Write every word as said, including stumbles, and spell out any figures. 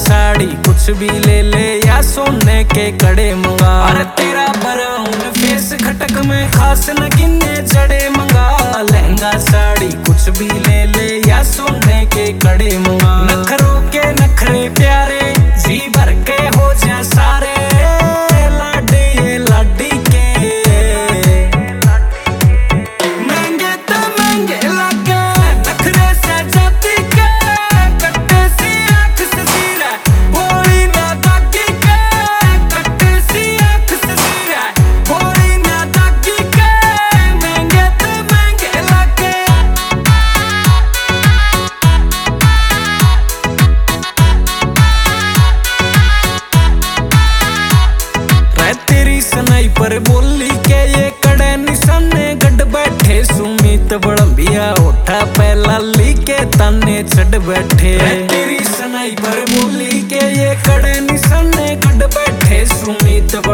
साड़ी कुछ भी ले ले या सोने के कड़े मंगा। अरे तेरा ब्राउन फेस खटक में खास न गिने जड़े मंगा। लहंगा साड़ी कुछ भी ले ले या सोने के कड़े मंगा। नखरों के नखरे प्यारे जी भर के हो जा सारे लाडे ये लाडी के। महंगे तो महंगे लगे नखरे से जाती के। कट्टे सी आँख से सीरा बोली ना दागी के। कट्टे सी आँख से सीरा बोली ना दागी के। महंगे तो महंगे लगे। तेरी सनाई पर बोली के ये कड़े निशाने गड बैठे। सुमित बड़बिया उठा पहला ली के ताने चढ़ बैठे। तेरी सनाई पर बोली के ये कड़े निशाने गड बैठे। सुमित